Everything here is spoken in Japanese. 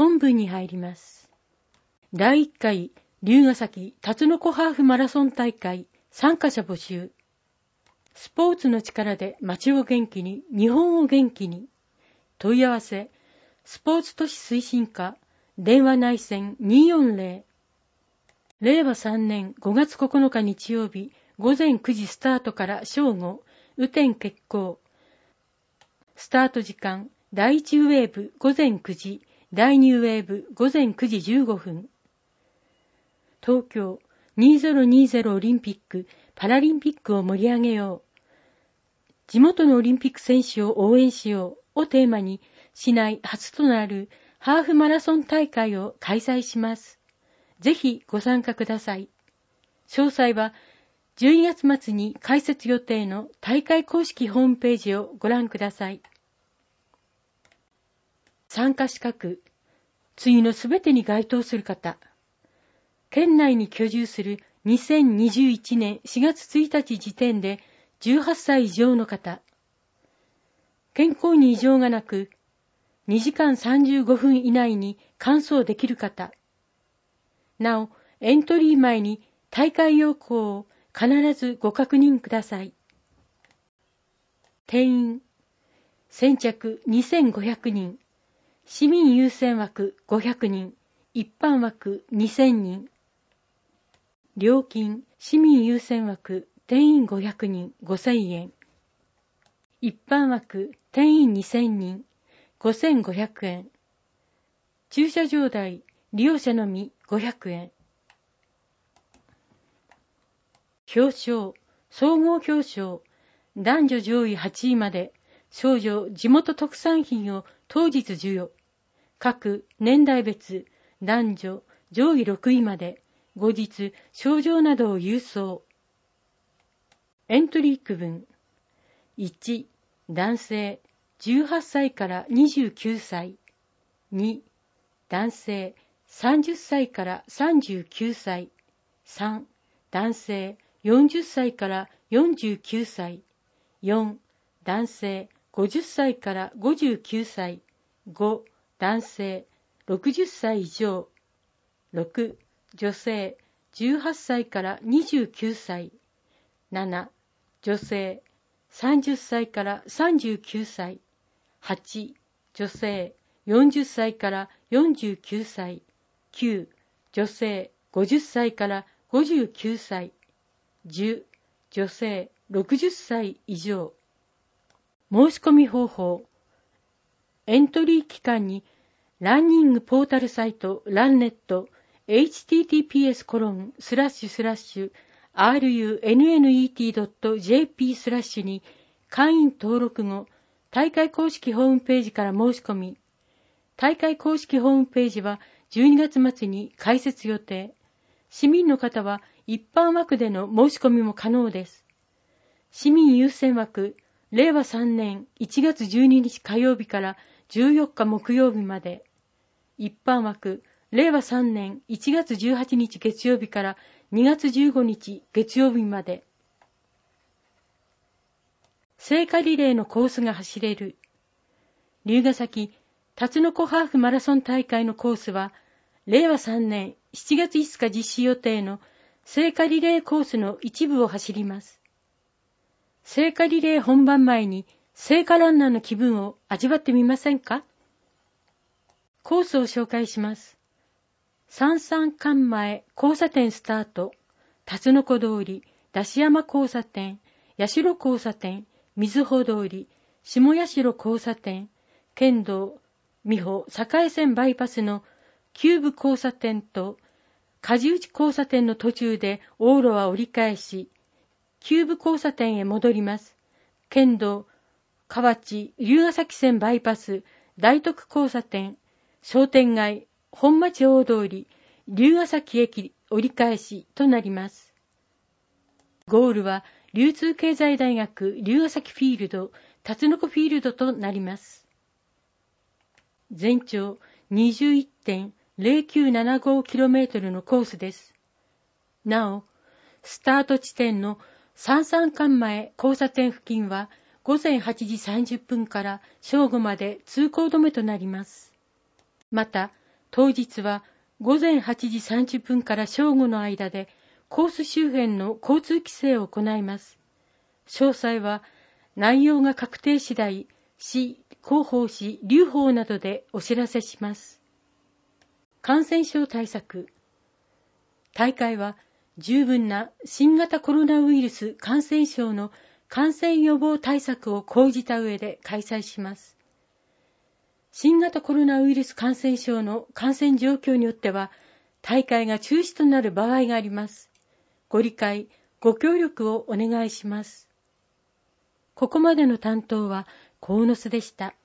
本文に入ります。第1回龍ヶ崎タツノコハーフマラソン大会参加者募集。スポーツの力で街を元気に、日本を元気に。問い合わせ、スポーツ都市推進課、電話内線240。令和3年5月9日日曜日、午前9時スタートから正午、雨天決行。スタート時間、第1ウェーブ午前9時、第2ウェーブ午前9時15分。東京2020オリンピック・パラリンピックを盛り上げよう。地元のオリンピック選手を応援しようをテーマに、市内初となるハーフマラソン大会を開催します。ぜひご参加ください。詳細は12月末に開設予定の大会公式ホームページをご覧ください。参加資格、次のすべてに該当する方。県内に居住する2021年4月1日時点で18歳以上の方。健康に異常がなく、2時間35分以内に完走できる方。なお、エントリー前に大会要項を必ずご確認ください。定員、先着2500人、市民優先枠500人、一般枠2000人。料金、市民優先枠定員500人5000円。一般枠定員2000人5500円。駐車場代、利用者のみ500円。表彰、総合表彰、男女上位8位まで、少女地元特産品を当日授与。各年代別、男女上位6位まで、後日賞状などを郵送。エントリー区分。1、男性、18歳から29歳。2、男性、30歳から39歳。3、男性、40歳から49歳。4、男性、50歳から59歳。5、男性、60歳以上。6、女性、18歳から29歳。7、女性、30歳から39歳。8、女性、40歳から49歳。9、女性、50歳から59歳。10、女性、60歳以上。申し込み方法。エントリー期間に、ランニングポータルサイトランネット、https://runnet.jp/ に会員登録後、大会公式ホームページから申し込み、大会公式ホームページは12月末に開設予定。市民の方は一般枠での申し込みも可能です。市民優先枠、令和3年1月12日火曜日から14日木曜日まで。一般枠、令和3年1月18日月曜日から2月15日月曜日まで。聖火リレーのコースが走れる。龍ヶ崎タツノコハーフマラソン大会のコースは、令和3年7月5日実施予定の聖火リレーコースの一部を走ります。聖火リレー本番前に聖火ランナーの気分を味わってみませんか？コースを紹介します。三々館前交差点スタート、タツノコ通り、出し山交差点、八代交差点、瑞穂通り、下八代交差点、県道、美保栄線バイパスの旧部交差点と、梶内交差点の途中で往路は折り返し、旧部交差点へ戻ります。県道、河内龍ヶ崎線バイパス、大徳交差点、商店街、本町大通り、龍ヶ崎駅折り返しとなります。ゴールは流通経済大学龍ヶ崎フィールド、タツノコフィールドとなります。全長 21.0975km のコースです。なお、スタート地点の三々館前交差点付近は午前8時30分から正午まで通行止めとなります。また、 当日は午前8時30分から正午の間でコース周辺の交通規制を行います。詳細は内容が確定次第、市、広報誌、留保などでお知らせします。感染症対策。大会は十分な新型コロナウイルス感染症の感染予防対策を講じた上で開催します。新型コロナウイルス感染症の感染状況によっては、大会が中止となる場合があります。ご理解、ご協力をお願いします。ここまでの担当は鴻巣でした。